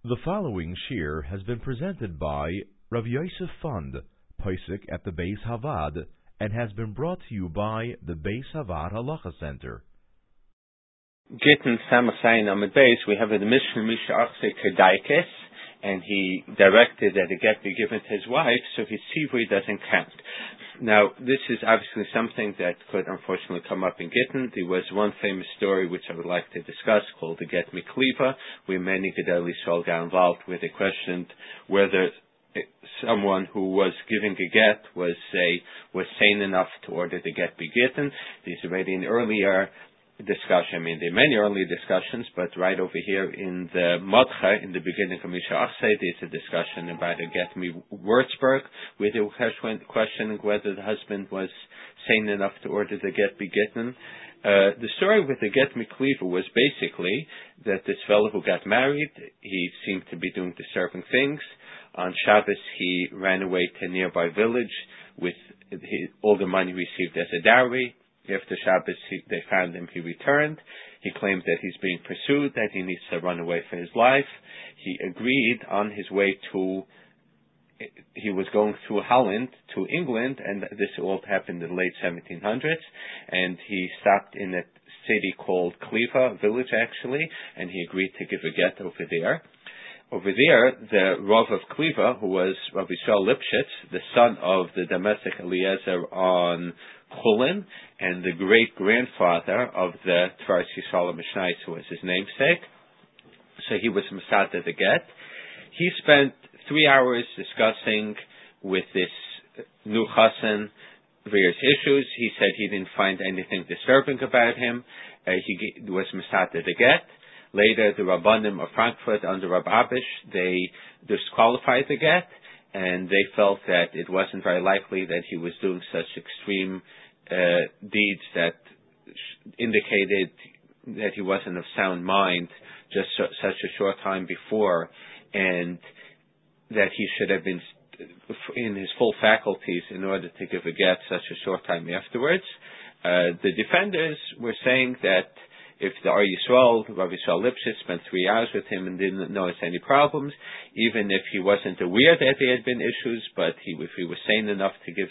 The following shir has been presented by Rav Yosef Fund, Pesach at the Beis Havad, and has been brought to you by the Beis Havad Halacha Center. Gittin Samasayin Amid Beis, we have a Mishnah Misha Achse Kedaikes, and he directed that a get be given to his wife, so his tzivui doesn't count. Now, this is obviously something that could unfortunately come up in Gittin. There was one famous story which I would like to discuss called the Get Mikliva, where many Gedali Yisrael got involved where they questioned whether someone who was giving a get was sane enough to order the get be given. There's already an earlier discussion. I mean, there are many early discussions, but right over here in the Madcha, in the beginning of Misha Achse, there's a discussion about a get me Würzburg, where they were questioning whether the husband was sane enough to order the get be given. The story with the get me Kliva was basically that this fellow who got married, he seemed to be doing disturbing things. On Shabbos, he ran away to a nearby village with all the money received as a dowry. After Shabbos, they found him. He returned. He claimed that he's being pursued, that he needs to run away for his life. He agreed on his way he was going through Holland to England, and this all happened in the late 1700s, and he stopped in a city called Kliva, a village actually, and he agreed to give a get over there. Over there, the Rav of Kliva, who was Rabbi Yisrael Lipshitz, the son of the domestic Eliezer on Chulin, and the great-grandfather of the Tvaris Yisrael Mishnais, who was his namesake. So he was Masada the get. He spent 3 hours discussing with this new chassan various issues. He said he didn't find anything disturbing about him. He was Masada the get. Later, the Rabbanim of Frankfurt under Rab Abish, they disqualified the get, and they felt that it wasn't very likely that he was doing such extreme deeds that indicated that he wasn't of sound mind just such a short time before, and that he should have been in his full faculties in order to give a get such a short time afterwards. The defenders were saying that if the Ar Yisrael, Rabbi Yisrael Lipshitz, spent 3 hours with him and didn't notice any problems, even if he wasn't aware that there had been issues, but if he was sane enough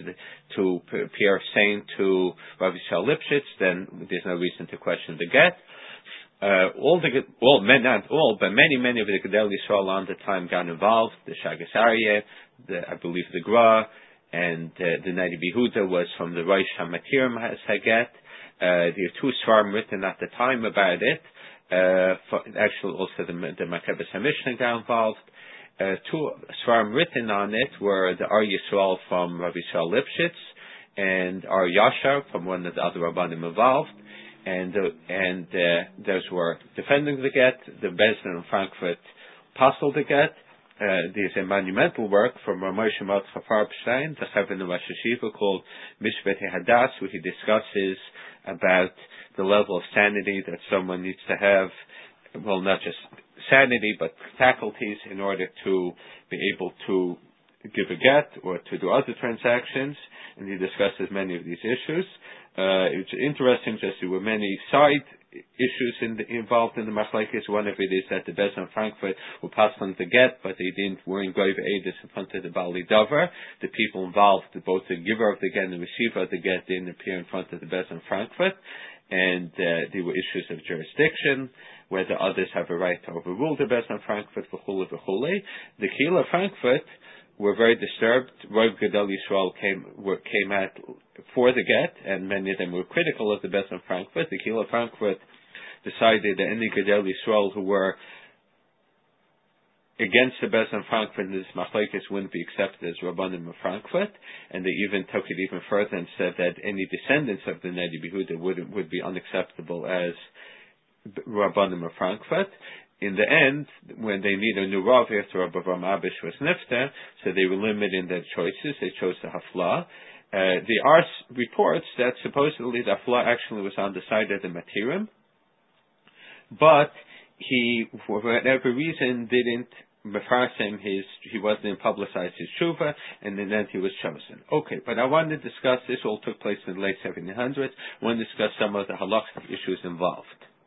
to appear sane to Rabbi Yisrael Lipshitz, then there's no reason to question the get. Not all, but many of the Gedel Yisrael on the time got involved. The Shagas Aryeh, I believe the Gra, and the Nadi Behuda was from the Rosh HaMatirim Haget. There are two svarim written at the time about it. Actually, also the Makkabas HaMishnah got involved. Two svarim written on it were the Ar Yisrael from Rabbi Yisrael Lipshitz and Ar Yashar from one of the other Rabbanim involved. And those were defending the get. The Beis Din in Frankfurt apostled the get. There's a monumental work from Moshe Mordechai Farbstein, the Chaver of Rosh Hashiva, called Mishpat Hadas, where he discusses about the level of sanity that someone needs to have, well, not just sanity, but faculties in order to be able to give a get or to do other transactions, and he discusses many of these issues. It's interesting that there were many side issues involved in the machlekes. One of it is that the Beis Din Frankfurt were passed on the get, but they weren't going to aid in front of the Bali Dover. The people involved, both the giver of the get and the receiver of the get, didn't appear in front of the Beis Din Frankfurt, and there were issues of jurisdiction, whether others have a right to overrule the Beis Din Frankfurt, v'chule v'chule. The Kehillah of Frankfurt were very disturbed. Rav Gedel Yisrael came out for the get, and many of them were critical of the Beis Din Frankfurt. The Kehillah of Frankfurt decided that any Gedel Yisrael who were against the Beis Din Frankfurt in this machlekes wouldn't be accepted as Rabbanim of Frankfurt, and they even took it even further and said that any descendants of the Nadi Behuda would be unacceptable as Rabbanim of Frankfurt. In the end, when they need a new Rav after Rabbi Avram Abish was Nifter, so they were limited in their choices. They chose the Hafla. There are reports that supposedly the Hafla actually was on the side of the Matirim, but he, for whatever reason, didn't he wasn't publicize his tshuva, and in the end he was chosen. Okay, but I wanted to discuss, this all took place in the late 1700s, I want to discuss some of the halachic issues involved.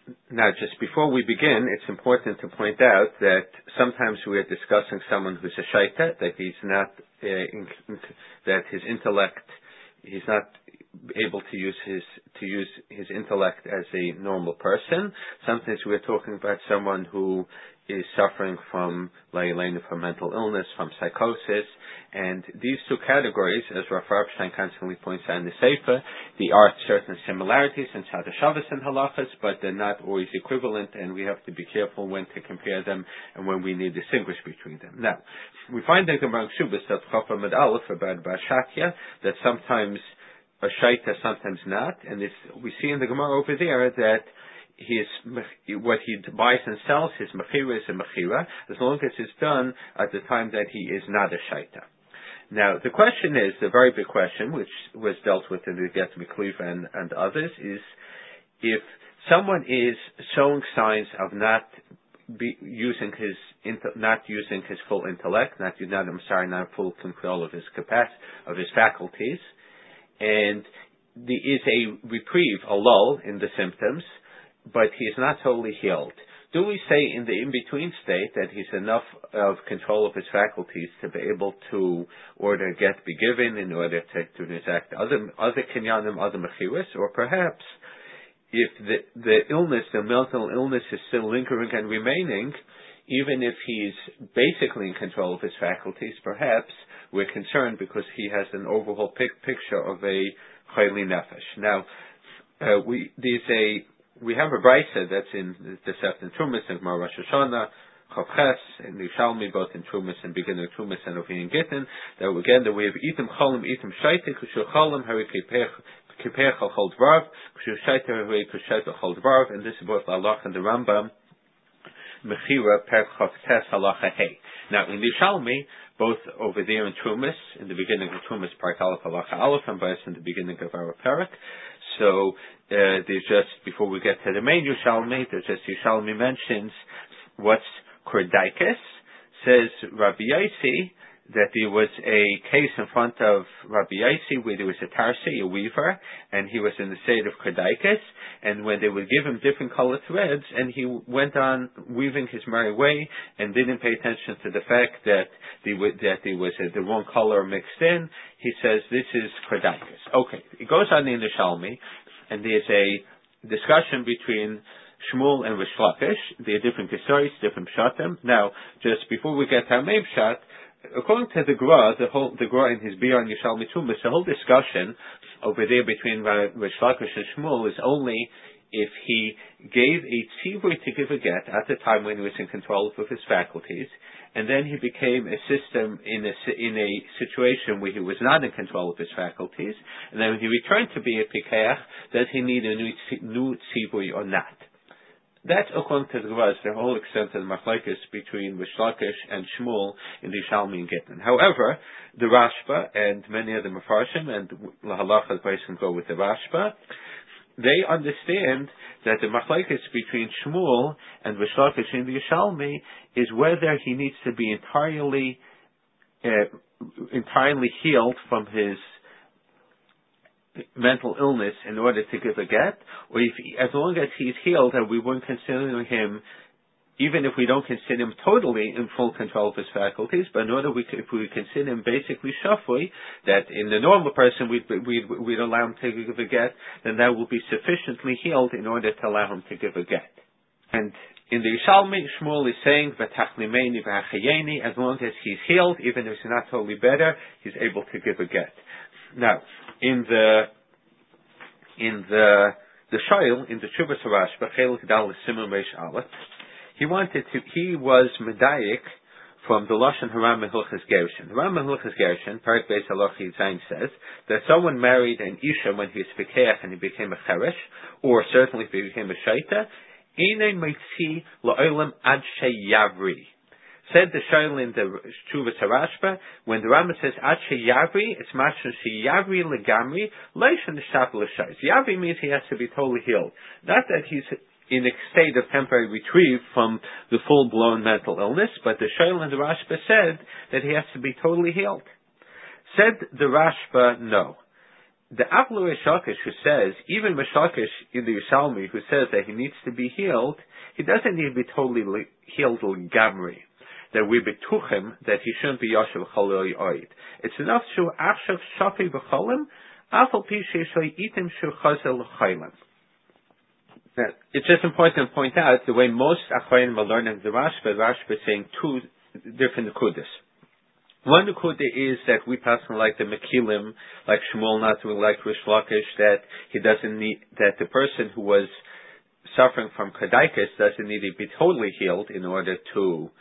Now, just before we begin, it's important to point out that sometimes we are discussing someone who's a shaita, that he's not, that his intellect, he's not able to use his intellect as a normal person. Sometimes we're talking about someone who is suffering from mental illness, from psychosis, and these two categories, as Rav Farbstein constantly points out in the Sefer, there are certain similarities in Tzadashavas and halachas, but they're not always equivalent, and we have to be careful when to compare them and when we need to distinguish between them. Now, we find in the Gemara Shubas that Chaf Amud Aleph about Bar Shakya that sometimes a shaita, sometimes not, and we see in the Gemara over there that what he buys and sells, his mechira is a mechira, as long as it's done at the time that he is not a shaita. Now, the question is, the very big question, which was dealt with in the Get Mikliv and others, is if someone is showing signs of not using his full intellect, not full control of his capacity, of his faculties, and there is a reprieve, a lull in the symptoms, but he is not totally healed. Do we say in the in-between state that he's enough of control of his faculties to be able to order get be given in order to exact other kinyanim, other mechiras, or perhaps if the illness, the mental illness is still lingering and remaining, even if he's basically in control of his faculties, perhaps we're concerned because he has an overall picture of a chayli nefesh. Now, we have a brisa that's in the Sefton Trumas and Gemara Rosh Hashanah, Chavches, and Yishalmi, both in Trumas and beginning of Trumas and over in Gittin, that again that we have itim cholim, itim shaita, kushu cholim, hari kipech al chol dvarav, kushu shaita, hari kushet al chol dvarav, and this is both Halach and the Rambam, Mechira, per Chavches, Halacha Hey. Now, in Yishalmi, both over there in Trumas, in the beginning of Trumas, Parak Aleph, Halacha Aleph, and both in the beginning of our Parak. So, there's just, before we get to the main Yishalmi, Yishalmi mentions what's Kordaikis. Says Rabbi Yossi that there was a case in front of Rabbi Yossi where there was a tarsi, a weaver, and he was in the state of Kordaikis, and when they would give him different colored threads, and he went on weaving his merry way and didn't pay attention to the fact that there was the wrong color mixed in, he says this is Kordaikis. Okay, it goes on in the Shalmi, and there's a discussion between Shmuel and Rish Lakish. There are different stories, different pshatim. Now, just before we get to our main pshat, according to the Gra, the Gra in his Biyah and Yishalmi Tumas, the whole discussion over there between Rish Lakish and Shmuel is only if he gave a tzivui to give a get at the time when he was in control of his faculties, and then he became a system in a situation where he was not in control of his faculties, and then when he returned to be a pikeach, does he need a new tzivui or not? That's according to the Gemara, the whole extent of the machlokes between Rish Lakish and Shmuel in the Yishalmi and Gittin. However, the Rashba and many of the Mefarshim, and Lahalacha can go with the Rashba, they understand that the machlokes between Shmuel and Rish Lakish in the Yishalmi is whether he needs to be entirely healed from his mental illness in order to give a get, or if as long as he's healed and we won't consider him, even if we don't consider him totally in full control of his faculties, but in order if we consider him basically shafui, that in the normal person we'd allow him to give a get, then that will be sufficiently healed in order to allow him to give a get. And in the Yishalmi, Shmuel is saying, "V'tachlimeni v'achayeni," as long as he's healed, even if he's not totally better, he's able to give a get. Now, in the Shoyl, in the Chuvas Rashba, Chelik Dal Simon Reish Aleph, he was medayik from the Lashon Haram Mehilchas Gershon. Haram Mehilchas Gershon, Parak Beis Halacha Zayin says that someone married an Isha when he was Pikeach and he became a Cheresh, or certainly if he became a Shaita, Einay Meitzi La'olam Ad Sheyavri. Said the Shoyl in the Chuvas Harashba, when the Rambam says Ad Sheyavri, it's Mashon Sheyavri Legamri, Leishon Nishap L'Shais. Yavri means he has to be totally healed. Not that he's in a state of temporary retrieve from the full-blown mental illness, but the Shoyl and the Rashba said that he has to be totally healed. Said the Rashba, no. the Avlu Rishakish who says, even Rishakish in the Yerushalmi who says that he needs to be healed, he doesn't need to be totally healed l'gamri. That we betuchim that he shouldn't be yashav chaloi oid. It's enough to achshav shafi b'cholim, afal pi sheishoy itim shu chazel l'chaylim. Now, it's just important to point out the way most Achayim are learning the Rashba is saying two different nekudas. One nekuda is that we pass on like the Mekilim, like Shmuel Natu, like Rish Lakish, that he doesn't need, that the person who was suffering from Kadaikis doesn't need to be totally healed in order to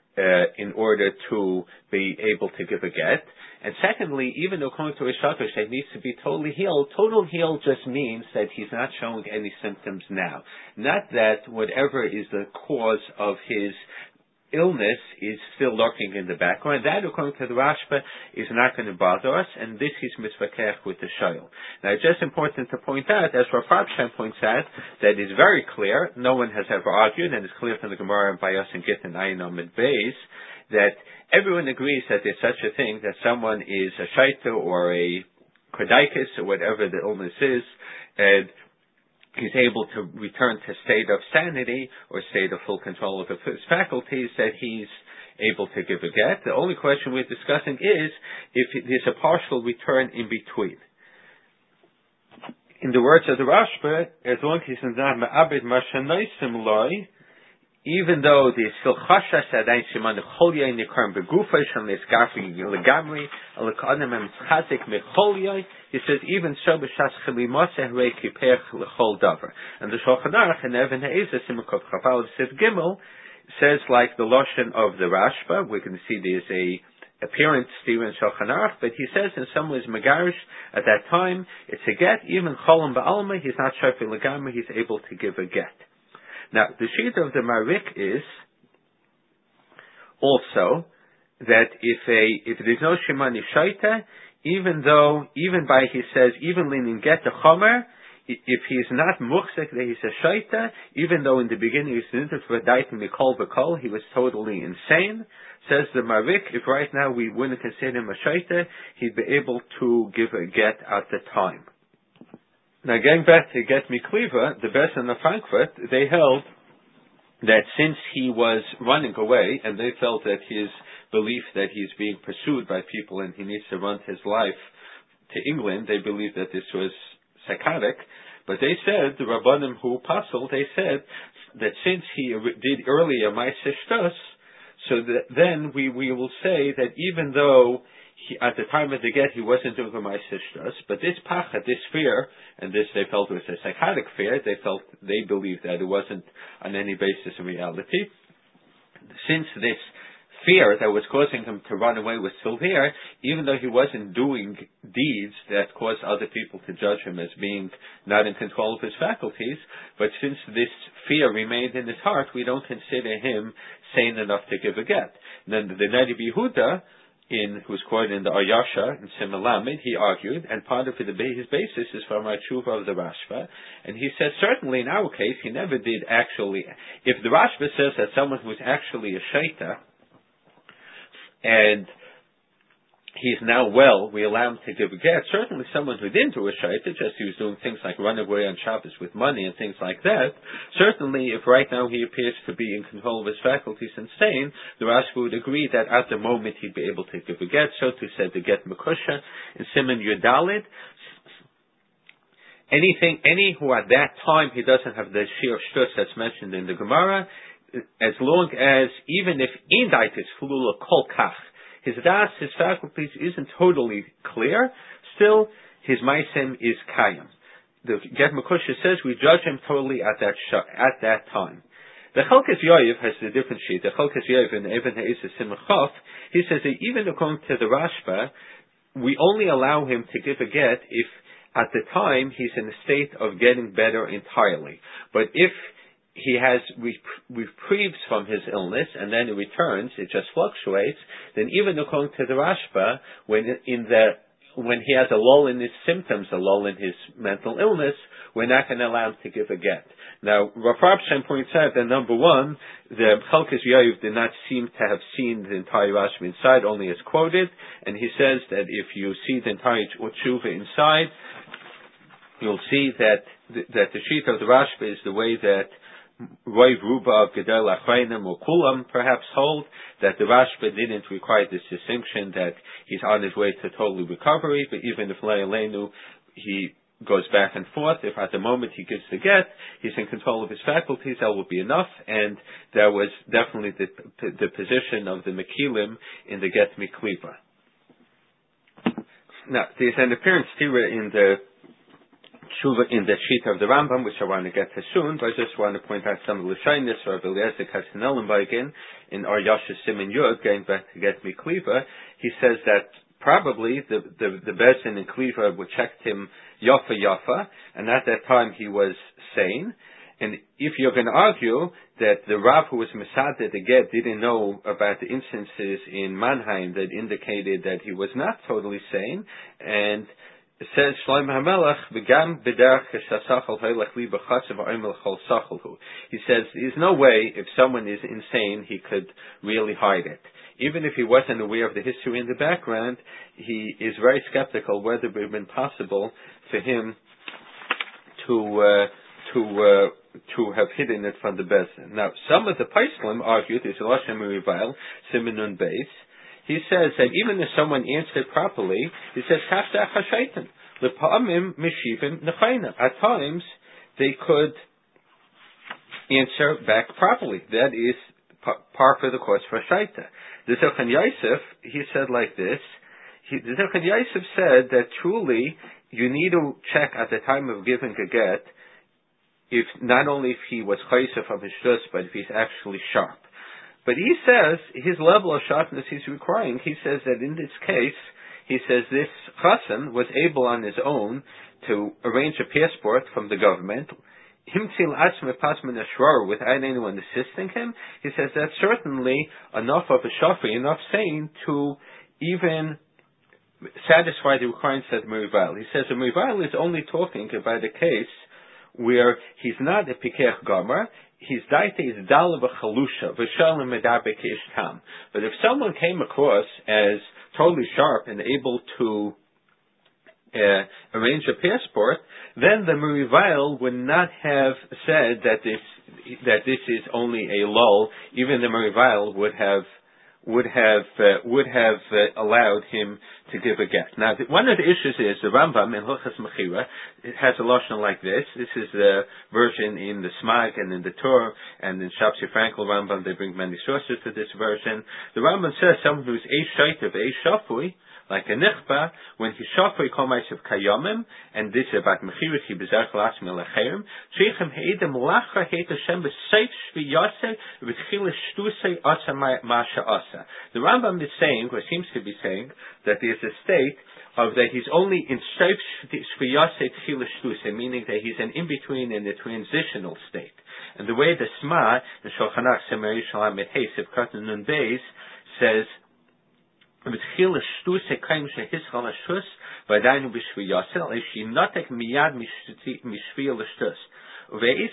be able to give a get. And secondly, even according to Rish Lakish, that needs to be totally healed. Total healed just means that he's not showing any symptoms now. Not that whatever is the cause of his illness is still lurking in the background. That, according to the Rashba, is not going to bother us, and this is mitzvakech with the shayl. Now, it's just important to point out, as Rav Farbstein points out, that is very clear, no one has ever argued, and it's clear from the Gemara and by us in Gittin Ayin Amid Beis, that everyone agrees that there's such a thing, that someone is a shaita or a kodaikis or whatever the illness is, and he's able to return to state of sanity or state of full control of his faculties, that he's able to give a get. The only question we're discussing is if there's a partial return in between. In the words of the Rashba, as long as he's not ma'abed mashanoisim loy, even though there's still chashas adayin siman lecholyoy nikarim begufay shem nesgafi legamri alekadem emchazik mecholyoy. He says even so b'shas chilimoseh rei kipech lechol davar. And the Shulchan Aruch in Even Ha'ezah Simukov Chafal Siv Gimel says like the lashon of the Rashba. We can see there's a apparent steer in Shulchan Aruch, but he says in some ways megarish at that time it's a get. Even cholam ba'alma, he's not shafi legamri, he's able to give a get. Now, the sheet of the Marik is also that if there's no Shemani Shaita, even by, he says, even leaning get the Chomer, if he's not muchzik that he's a Shaita, even though in the beginning he's into V'daitim Mikol B'kol, he was totally insane, says the Marik, if right now we wouldn't consider him a Shaita, he'd be able to give a get at the time. Now, going back to Get Mikliva, the Beis Din of Frankfurt, they held that since he was running away, and they felt that his belief that he's being pursued by people and he needs to run his life to England, they believed that this was psychotic. But they said, the Rabbanim who puzzled, they said that since he did earlier Ma'aseh Shtus, so that then we will say that even though at the time of the get, he wasn't doing a Ma'aseh Shtus, but this pachad, this fear, and this they felt was a psychotic fear, they believed that it wasn't on any basis in reality. Since this fear that was causing him to run away was still there, even though he wasn't doing deeds that caused other people to judge him as being not in control of his faculties, but since this fear remained in his heart, we don't consider him sane enough to give a get. And then the Nadi Yehuda, who's quoted in the Ayasha in Simalamed, he argued, and part of his basis is from our tshuva of the Rashba, and he says certainly in our case he never did actually. If the Rashba says that someone who's actually a shaita and he's now well, we allow him to give a get. Certainly someone who didn't do a shaita, just he was doing things like running away on Shabbos with money and things like that, certainly if right now he appears to be in control of his faculties and sane, the Rashba would agree that at the moment he'd be able to give a get. So to say the get Mekusha in Siman Yudalid, any who at that time he doesn't have the Shir Shtus that's mentioned in the Gemara, as long as even if indaitis flula kol kach, his das, his faculties isn't totally clear, still his ma'asim is kayam. The Get Mekusha says we judge him totally at that time. The Chalkas Yoav has a different sheet. The Chalkas Yoav in Even Ha'ezah Simon Chaf, he says that even according to the Rashba, we only allow him to give a get if at the time he's in a state of getting better entirely. But if he has reprieves from his illness and then it returns, it just fluctuates, then even according to the Rashba, when he has a lull in his symptoms, a lull in his mental illness, we're not going to allow him to give a get. Now, Rav Farbstein points out that number one, the Chalkas Yoav did not seem to have seen the entire Rashba inside, only as quoted, and he says that if you see the entire tshuva inside, you'll see that the sheet of the Rashba is the way that Roiv Ruba of Gedel Achrayim or Kulam perhaps hold, that the Rashba didn't require this distinction that he's on his way to total recovery, but even if Leilenu, he goes back and forth, if at the moment he gives the get, he's in control of his faculties, that will be enough, and that was definitely the position of the Mekilim in the get Mikliva. Now, there's an apparent stira in the sheet of the Rambam, which I want to get to soon, but I just want to point out some of the shyness of Eliezer Katzenellenbeigen in Ar Yasha Simin Yud, going back to get Mikliva. He says that probably the Bezin in Kliva would checked him Yafa, and at that time he was sane. And if you're going to argue that the Rav who was Masada the get didn't know about the instances in Mannheim that indicated that he was not totally sane, and it says Shloim HaMelech v'gam b'derech shasachal haylach li b'chatzav ha'imel chol sachalhu. He says there's no way if someone is insane he could really hide it. Even if he wasn't aware of the history in the background, he is very skeptical whether it would have been possible for him to have hidden it from the Bezin. Now, some of the Paislim argued, there's a Lashon Merivail, Simonun Beis. He says that even if someone answered properly, he says, at times, they could answer back properly. That is par for the course for Shaita. The Zilchan Yosef, he said like this, the Zilchan Yosef said that truly you need to check at the time of giving a get, if not only if he was chayser from his shus, but if he's actually sharp. But he says his level of sharpness he's requiring. He says that in this case, he says this chassan was able on his own to arrange a passport from the government. Himtzil atzme pasman ashrar without anyone assisting him. He says that's certainly enough of a shafi, enough saying to even satisfy the requirements of the Merivail. He says the Merivail is only talking about a case where he's not a pikech gomer, his daita is dala b'chalusha, v'shalom medaber k'ish tam. But if someone came across as totally sharp and able to arrange a passport, then the Merivail would not have said that this is only a lull. Even the Merivail would have allowed him to give a get. Now, one of the issues is the Rambam in Hilchas Mechira, it has a lashon like this. This is the version in the Smag and in the Torah, and in Shabsi Frankel Rambam, they bring many sources to this version. The Rambam says someone who's a shaitav, a shafui, like a nichba, when he shafui kol ma'asav kayomim, and this is about Mechira, he bezerch l'asmi l'cherim, tzrichem he'edem lacha heit Hashem b'seit shviyaseh v'tchil shtusei asa ma'asha asa. The Rambam is saying, or seems to be saying, that there's a state of that he's only in shviyaseh tchil shtusei, meaning that he's an in-between in the transitional state. And the way the Sma, in Shulchan Aruch Semer Yishalayim et Hesef Katan Nun Beis, says, v'tchil shtusei kaim shehischal hashtus v'adaynu b'shviyaseh le'shinotek miyad mishviyah l'shtus. Now this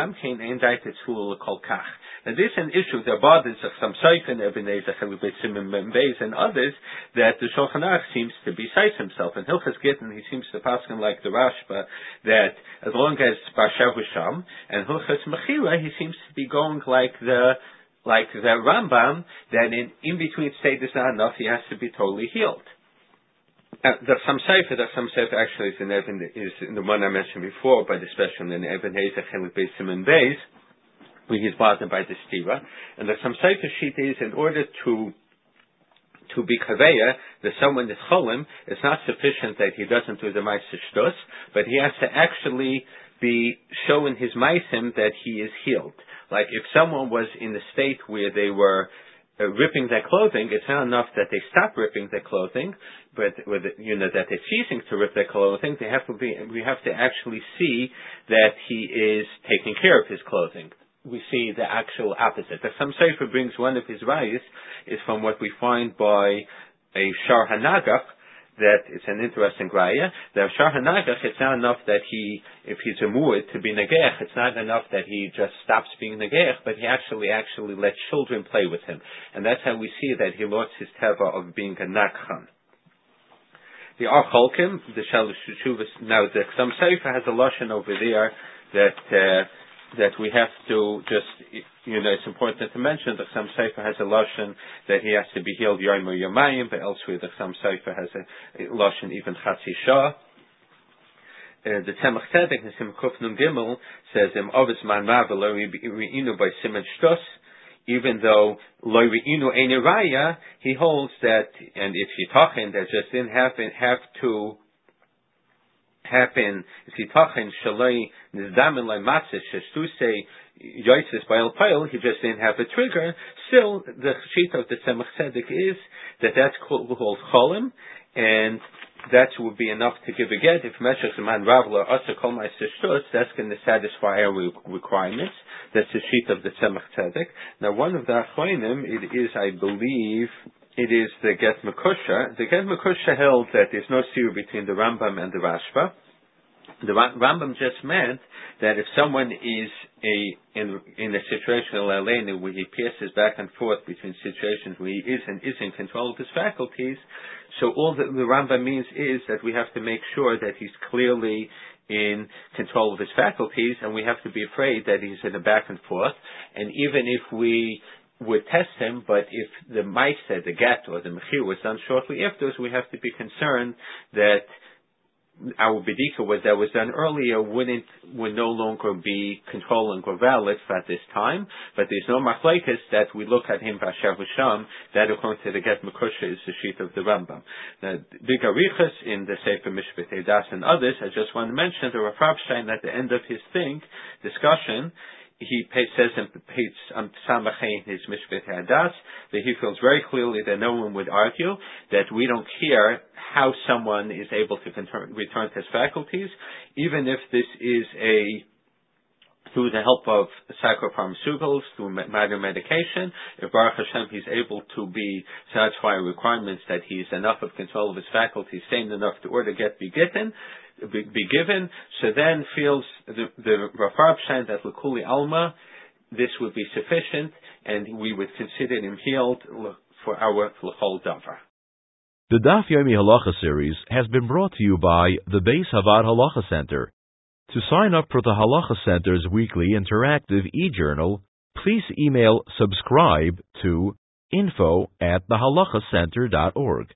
is an issue that bothers some Seifen, Ebenezer, Chelubet Simon Beis, and others, that the Shulchan Aruch seems to be Seis himself. And Hilchas Gittin, he seems to pass him like the Rashba, that as long as Barsha Husham, and Hilchas Mechira, he seems to be going like the Rambam, that in between state is not enough, he has to be totally healed. There's some sefer actually is in the one I mentioned before, but especially in Eben Hezer Chelik Beis Siman Beis, where he's bothered by the stira. And there's some sefer sheet is in order to be kaveya that someone is cholim, it's not sufficient that he doesn't do the ma'aser shtus, but he has to actually be showing his ma'asim that he is healed. Like if someone was in a state where they were ripping their clothing, it's not enough that they stop ripping their clothing, but that they're ceasing to rip their clothing. We have to actually see that he is taking care of his clothing. We see the actual opposite. The Sam Sefer brings one of his rayos is from what we find by a Shar HaNagach, that it's an interesting raya. The Shar HaNagach, it's not enough that if he's a mu'id to be negech, it's not enough that he just stops being negech, but he actually lets children play with him. And that's how we see that he lost his teva of being a nakhan. the Archolkim, the Shalosh Teshuvos. Now the Chassam Sofer has a lashon over there that we have to just, it's important to mention. The Chassam Sofer has a lashon that he has to be healed Yom or Yomayim, but elsewhere the Chassam Sofer has a lashon even Chatzi Shah. The Tzemach Tzedek in Simon Kuf Nun Gimel says Ovis Man Mavelo Reinu by Simon Shtos. Even though Lo Reinu Ein Raya, he holds that, and it's Yitachin that just didn't have to happen. It's Yitachin Shaloi Nizdamin Lai Matzah Shestuse Yoitzes by El Pile. He just didn't have a trigger. Still, the sheet of the Tzemach Tzedek is that's called Cholim, and that would be enough to give a get. If Meshach Zaman Ravla Asa Kol Ma'aser Shtus, that's going to satisfy our requirements. That's the sheet of the Tzemach Tzedek. Now, one of the Achronim, it is, I believe, it is the Get Mekusha. The Get Mekusha held that there's no seer between the Rambam and the Rashba. The Rambam just meant that if someone is in a situation where he passes back and forth between situations where he is and isn't in control of his faculties, so all that the Rambam means is that we have to make sure that he's clearly in control of his faculties, and we have to be afraid that he's in a back and forth. And even if we would test him, but if the Maisa, the get or the Mechir was done shortly afterwards, we have to be concerned that our bedika that was done earlier would no longer be controlling or valid at this time. But there's no machlekes that we look at him Basher V'Sham, that according to the Get Mekusha is the sheet of the Rambam. Now, Big Arichas in the Sefer Mishpat Das and others, I just want to mention the Rav Rapstein at the end of his discussion, he says in page Samachay in his Mishpat Hadas that he feels very clearly that no one would argue that we don't care how someone is able to return to his faculties, even if this is through the help of psychopharmaceuticals, through minor medication. If Baruch Hashem he's able to satisfy requirements that he's enough of control of his faculties, sane enough to order get be given, so then feels the Rav Rapstein that L'Kuli Alma, this would be sufficient, and we would consider him healed for our L'Chol Davar. The Daf Yomi Halacha series has been brought to you by the Beis Havad Halacha Center. To sign up for the Halacha Center's weekly interactive e-journal, please email subscribe to info@thehalachacenter.org.